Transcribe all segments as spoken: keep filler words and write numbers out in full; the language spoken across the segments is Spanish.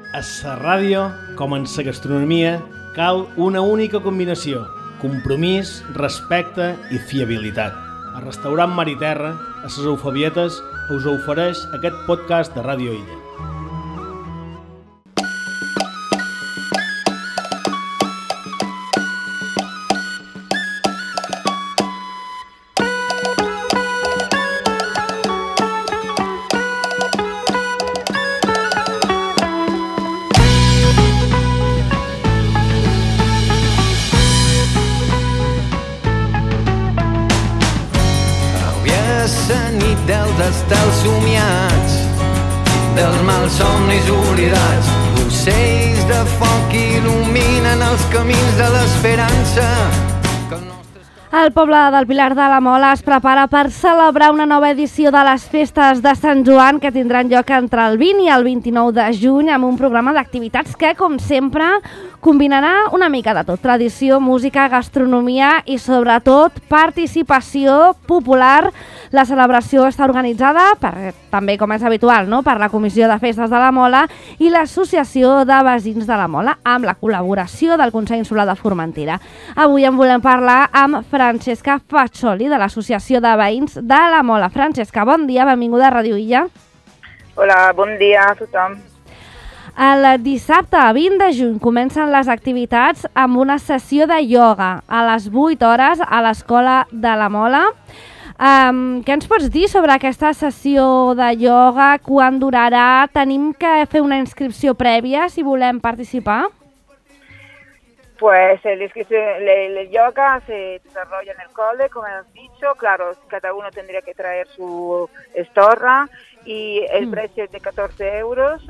A la ràdio, com en la gastronomia, cal una única combinació: compromís, respecte i fiabilitat. El restaurant Mar i Terra, a les Eufabietes, us ofereix aquest podcast de Ràdio Illa. Estels somiats, dels malsomnis oblidats, ocells de foc il·luminen els camins de l'esperança. El poble del Pilar de la Mola es prepara per celebrar una nova edició de les festes de Sant Joan que tindran lloc entre el vint i el vint-i-nou de juny amb un programa d'activitats que, com sempre, combinarà una mica de tot: tradició, música, gastronomia i, sobretot, participació popular. La celebració està organitzada, per, també com és habitual, no? per la Comissió de Festes de la Mola i l'Associació de Veïns de la Mola, amb la col·laboració del Consell Insular de Formentera. Avui en volem parlar amb Francesca Faccioli, de l'Associació de Veïns de la Mola. Francesca, bon dia, benvinguda a Ràdio Illa. Hola, bon dia a tothom. El dissabte vint de juny comencen les activitats amb una sessió de ioga a les vuit hores a l'Escola de la Mola. Um, què ens pots dir sobre aquesta sessió de ioga? Quan durarà? Tenim que fer una inscripció prèvia si volem participar? Pues el, el, el yoga se desarrolla en el cole, como has dicho. Claro, cada uno tendría que traer su estorra y el mm. precio es de catorce euros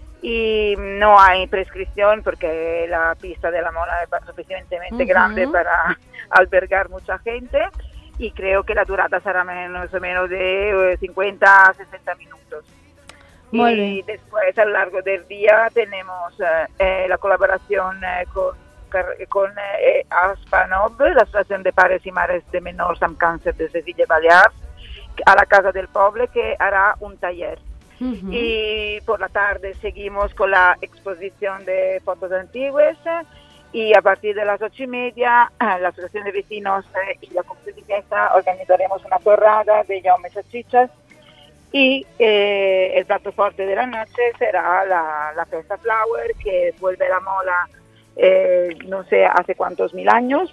y no hay prescripción porque la pista de la Mola es suficientemente uh-huh. grande para albergar mucha gente. Y creo que la durata será menos o menos de cincuenta a sesenta minutos. Muy y bien. Después, a lo largo del día, tenemos eh, la colaboración eh, con, con eh, ASPANOB, la Asociación de Padres y Madres de Menors amb Cáncer de Sevilla y Balears, a la Casa del Poble, que hará un taller. Uh-huh. Y por la tarde seguimos con la exposición de fotos antiguas. Y a partir de las ocho y media, la Asociación de Vecinos eh, y la Comisión de Fiesta organizaremos una torrada de jaume salchichas y eh, el plato fuerte de la noche será la, la Festa Flower, que vuelve la Mola eh, no sé hace cuántos mil años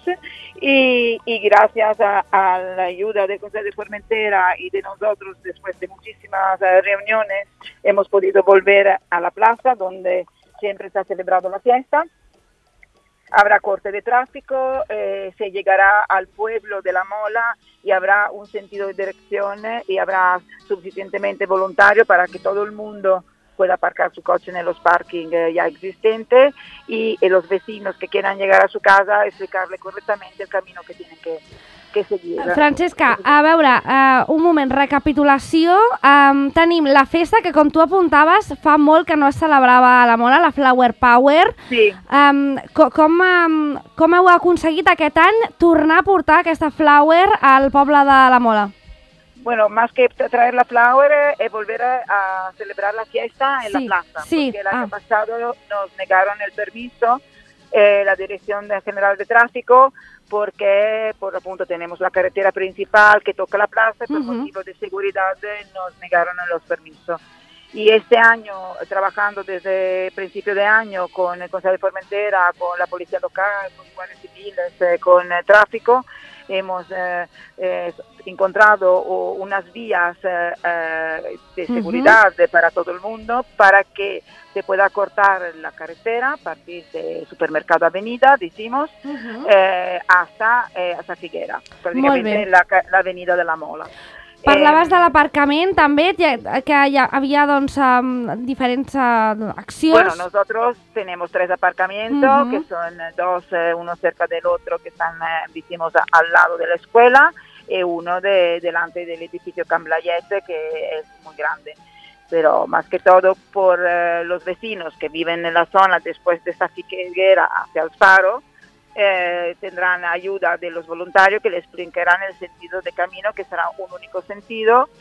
y, y gracias a, a la ayuda del Consejo de Formentera y de nosotros, después de muchísimas uh, reuniones, hemos podido volver a la plaza donde siempre se ha celebrado la fiesta. Habrá corte de tráfico, eh, se llegará al pueblo de la Mola y habrá un sentido de dirección y habrá suficientemente voluntario para que todo el mundo pueda aparcar su coche en los parking eh, ya existentes y, y los vecinos que quieran llegar a su casa explicarle correctamente el camino que tienen que, que seguir. Francesca, a veure, uh, un moment, recapitulació. Um, tenim la festa que, com tu apuntaves, fa molt que no es celebrava a la Mola, la Flower Power. Sí. Um, com, com, um, com heu aconseguit aquest any tornar a portar aquesta Flower al poble de la Mola? Bueno, más que traer la Flower, es volver a, a celebrar la fiesta en sí, la plaza. Sí. Porque el año ah. pasado nos negaron el permiso, eh, la Dirección General de Tráfico, porque por appunto tenemos la carretera principal que toca la plaza y por uh-huh. motivos de seguridad nos negaron los permisos. Y este año, trabajando desde principio de año con el Consejo de Formentera, con la Policía Local, con guardias civiles, eh, con eh, tráfico, hemos eh, eh, encontrado uh, unas vías eh, eh, de seguridad uh-huh. para todo el mundo para que se pueda cortar la carretera a partir del Supermercado Avenida, decimos, uh-huh. eh, hasta, eh, hasta Figuera, prácticamente la, la Avenida de la Mola. Parlaves eh, de l'aparcament també, que hi havia doncs, um, diferents uh, accions. Bueno, nosotros tenemos tres aparcamientos, uh-huh. que son dos, eh, uno cerca del otro, que están, eh, decimos, a, al lado de la escuela, y uno de, delante del edificio Camblayete, que es muy grande. Pero más que todo por eh, los vecinos que viven en la zona después de esta Figuera hacia el Faro, Eh, tendrán ayuda de los voluntarios que les explicarán el sentido de camino, que será un único sentido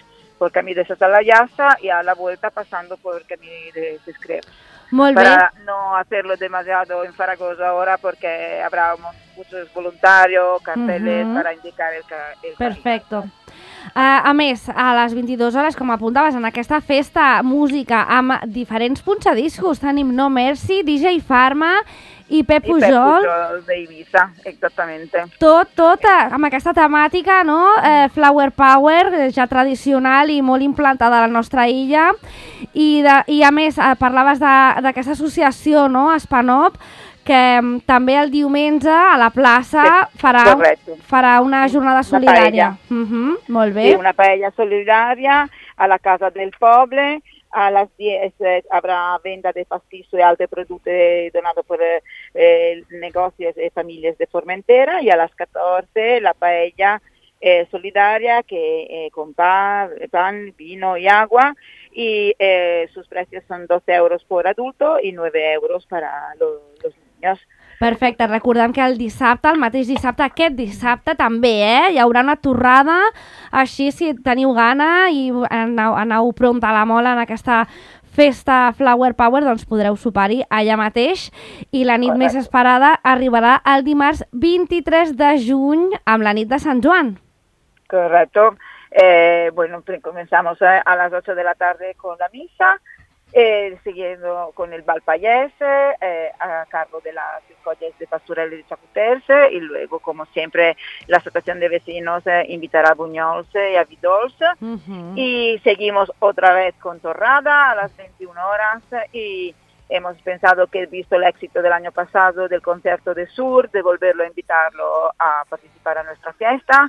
por Camí de Satalayasa y a la vuelta pasando por Camí de Sescreos. Molt bé. Para no hacerlo demasiado enfaragoso ahora porque habrá muchos voluntarios, carteles uh-huh. para indicar el, el Perfecto. camí. Uh, a més, a les vint-i-dues hores, com apuntaves, en aquesta festa música amb diferents punxadiscos, tenim No Mercy, D J Pharma i Pep Pujol. I Pep Pujol d'Eivissa, exactamente. Tot, tot, amb aquesta temàtica, no? Eh, Flower Power, ja tradicional i molt implantada a la nostra illa. I, de, i a més, eh, parlaves d'aquesta associació, no?, Spanop, que um, també el diumenge a la plaça farà, farà una jornada solidària. Una uh-huh, molt bé. Sí, una paella solidària a la Casa del Poble. A las diez eh, habrá venta de pastizo y altre productos donados por eh, negocios y familias de Formentera, y a las catorce la paella eh, solidaria que eh, con pan, pan, vino y agua, y eh, sus precios son doce euros por adulto y nueve euros para los, los niños. Perfecte, recordem que el dissabte, el mateix dissabte, aquest dissabte també, eh? Hi haurà una torrada, així si teniu gana i aneu, aneu pront a la Mola en aquesta festa Flower Power, doncs podreu sopar-hi allà mateix, i la nit Correcte. Més esperada arribarà el dimarts vint-i-tres de juny amb la nit de Sant Joan. Correcto. Eh, bueno, comenzamos a las ocho de la tarde con la misa, Eh, siguiendo con el Valpallese, eh, a cargo de las escuelas de Pastorelli de Chacuterse, y luego, como siempre, la asociación de vecinos eh, invitará a Buñols y a Vidols. Uh-huh. Y seguimos otra vez con Torrada a las veintiuna horas, y hemos pensado que, visto el éxito del año pasado del concierto de Sur, de volverlo a invitarlo a participar a nuestra fiesta.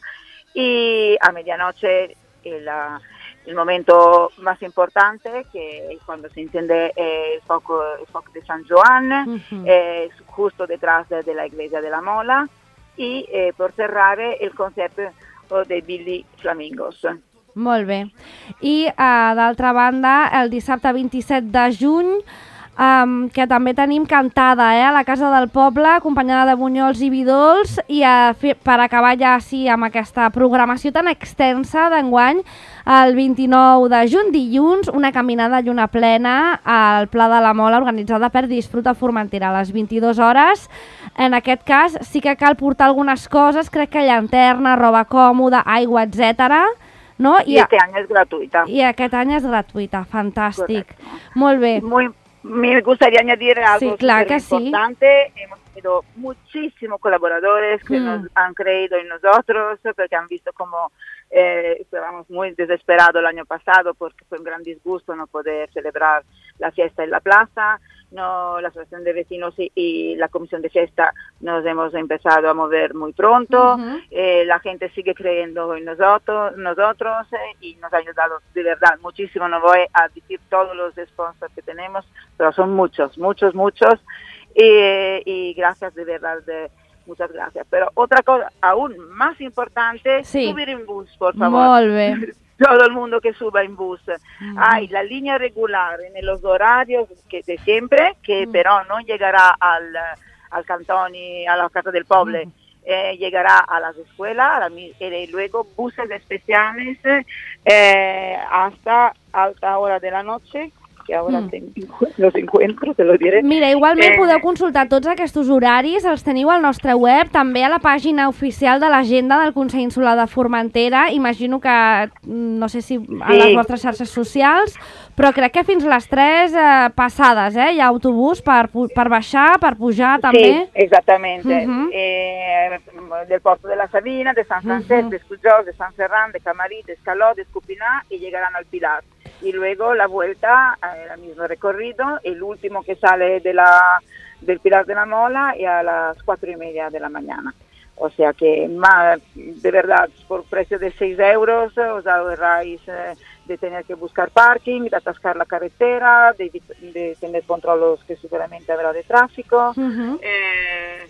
Y a medianoche el, el momento más importante, que es cuando se enciende eh, el, foco, el foco de San Joan, uh-huh. eh, justo detrás de, de la iglesia de la Mola, y eh, por cerrar el concierto de Billy Flamingos. Molt bé. I uh, d'altra banda, el dissabte vint-i-set de juny, Um, que també tenim cantada eh, a la Casa del Poble, acompanyada de Bunyols i Vidols, i a fer, per acabar ja sí, amb aquesta programació tan extensa d'enguany, el vint-i-nou de juny, dilluns, una caminada a lluna plena al Pla de la Mola, organitzada per Disfruta Formentera a les vint-i-dues hores. En aquest cas sí que cal portar algunes coses, crec que llanterna, roba còmoda, aigua, etcètera. No? I, I este any és gratuïta. I aquest any és gratuïta, fantàstic. Correcte. Molt bé. Muy Me gustaría añadir algo sí, claro que importante. Sí. Hemos tenido muchísimos colaboradores que mm. nos han creído en nosotros, porque han visto como eh, estábamos muy desesperados el año pasado, porque fue un gran disgusto no poder celebrar la fiesta en la plaza. No, la asociación de vecinos y, y la comisión de fiesta nos hemos empezado a mover muy pronto. Uh-huh. eh, la gente sigue creyendo en nosotros, nosotros eh, y nos ha ayudado de verdad muchísimo. No voy a decir todos los sponsors que tenemos, pero son muchos, muchos, muchos. Y, y gracias de verdad, de, muchas gracias. Pero otra cosa aún más importante, sí. subir en bus, por favor. Molt bé. Todo el mundo que suba en bus. Mm. Hay la línea regular en los horarios que de siempre, que mm. pero no llegará al, al cantón y a la Casa del Poble. Mm. Eh, llegará a las escuelas a la, y luego buses especiales eh, hasta alta hora de la noche, que ara mm. tenc, los encuentro, te lo diré. Mira, igualment eh... podeu consultar tots aquests horaris, els teniu al nostre web, també a la pàgina oficial de l'agenda del Consell Insular de Formentera. Imagino que, no sé si a sí. les vostres xarxes socials, però crec que fins les tres eh, passades, eh? Hi ha autobús per, per baixar, per pujar també. Sí, exactamente. Uh-huh. eh, del Porto de la Sabina, de San Francesc, uh-huh. de Escudjós, de San Ferran, de Camarí, de Escaló, de Escupiná, y llegarán al Pilar. Y luego la vuelta, eh, el mismo recorrido, el último que sale de la, del Pilar de la Mola y a las cuatro y media de la mañana. O sea que, más, de verdad, por precio de seis euros os ahorráis eh, de tener que buscar parking, de atascar la carretera, de, de tener controles que seguramente habrá de tráfico. Uh-huh. eh,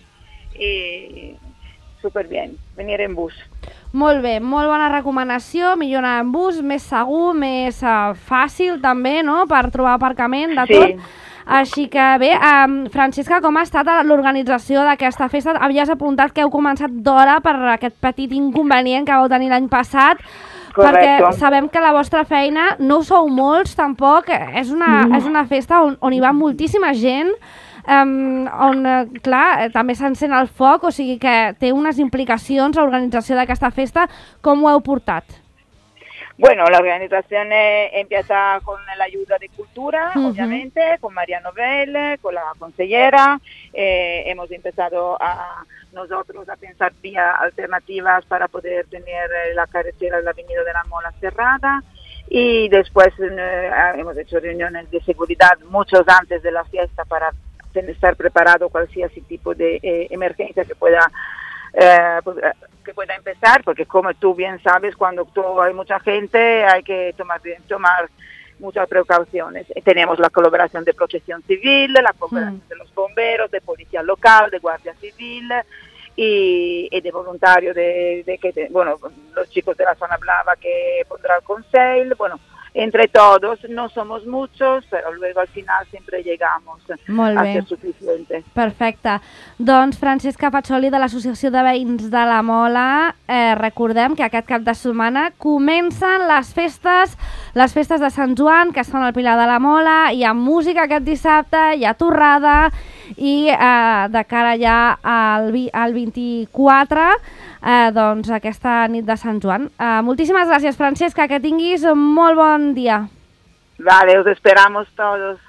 y súper bien, venir en bus. Molt bé, molt bona recomanació, millor anar en bus, més segur, més uh, fàcil també, no?, per trobar aparcament, de tot. Sí. Així que bé, um, Francesca, com ha estat l'organització d'aquesta festa? Havies apuntat que heu començat d'hora per aquest petit inconvenient que vau tenir l'any passat, Perquè sabem que la vostra feina no sou molts tampoc, és una, mm. és una festa on, on hi va moltíssima gent, um, on, clar, també s'encén el foc, o sigui que té unes implicacions l'organització d'aquesta festa. Com ho heu portat? Bueno, la organización eh, empieza con la ayuda de Cultura, uh-huh. obviamente, con María Novel, con la consellera. Eh, hemos empezado a nosotros a pensar vías alternativas para poder tener la carretera de la Avenida de la Mola cerrada. Y después eh, hemos hecho reuniones de seguridad muchos antes de la fiesta para estar preparado cualquier tipo de eh, emergencia que pueda eh, pues, que pueda empezar, porque como tú bien sabes, cuando hay mucha gente hay que tomar, tomar muchas precauciones. Tenemos la colaboración de Protección Civil, la colaboración mm. de los bomberos, de Policía Local, de Guardia Civil y, y de voluntarios, de, de que, de, bueno, los chicos de la Zona Blava que pondrá el Consell, bueno, entre todos, no somos muchos, però luego al final sempre llegamos a ser suficiente. Perfecte. Doncs Francesca Paccioli de l'Associació de Veïns de la Mola, eh, recordem que aquest cap de setmana comencen les festes, les festes de Sant Joan, que es fan al Pilar de la Mola, hi ha música aquest dissabte, hi ha torrada, i eh, de cara ja al, al vint-i-quatre, eh, doncs aquesta nit de Sant Joan. Eh, moltíssimes gràcies, Francesca, que tinguis un molt bon dia. Vale, os esperamos todos.